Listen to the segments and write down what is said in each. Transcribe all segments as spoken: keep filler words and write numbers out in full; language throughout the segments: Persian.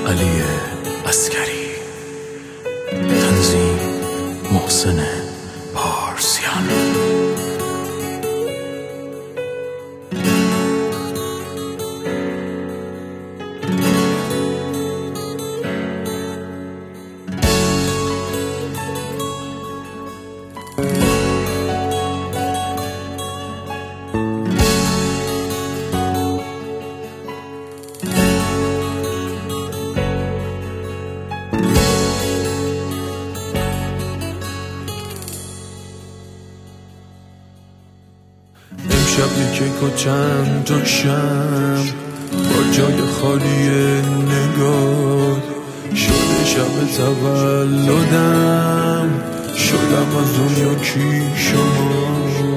علی عسکری، تنظیم محسن پارسیان. امشب یکیک و چند تا شم با جای خالی نگاه شده شب تولدم، شدم از دنیا کی شما.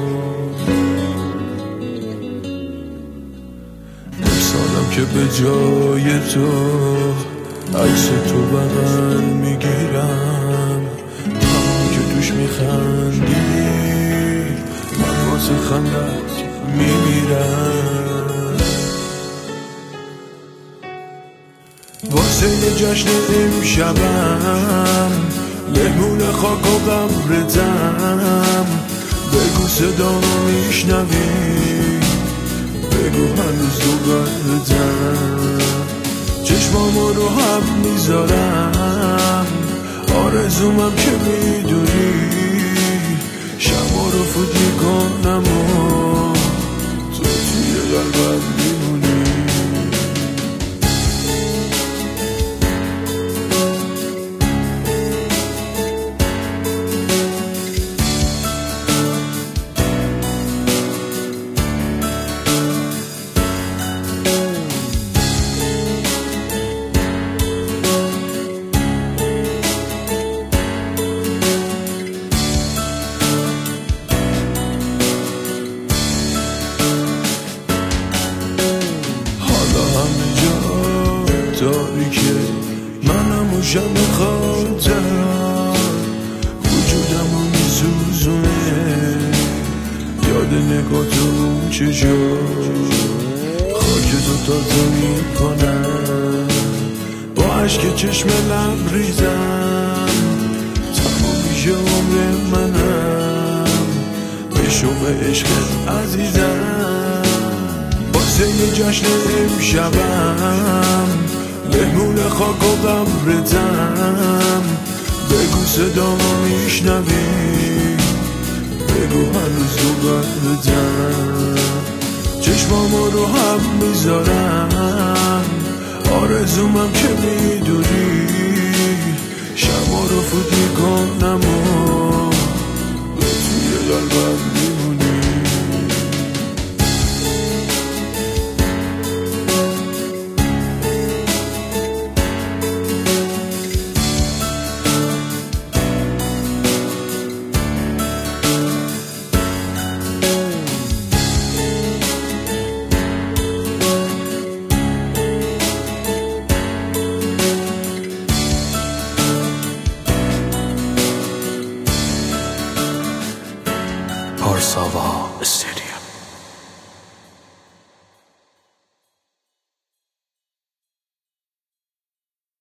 امسالم که به جای تو عکس تو بغل میگیرم، همون که توش میخندی من واسه خندت میمیرم. واسه یه جشن امشبم مهمون خاک و قبرتم، بگو صدامو میشنوی، بگو هنوز دو قدرتم. چشمامو رو هم میذارم، آرزومم که میدونی شما رو فوت میکنم و تو توی قلبم میمونی. داری که منم و شب خاطرم وجودم رو میسوزونه، یاد نگاه تو اون چشا خاک تو تازه میکنم. با عشق چشم لبریزم تمام میشه عمر منم، به شوق عشقت عزیزم. واسه یه جشن امشبم مهمون خاک و قبرتم، بگو صدامو میشنوی، بگو هنوز دو قدرتم. چشمامو رو هم میذارم، آرزومم که میدونی شما رو فوت میکنم و توی قلبم میمونی. پارساوا استودیو.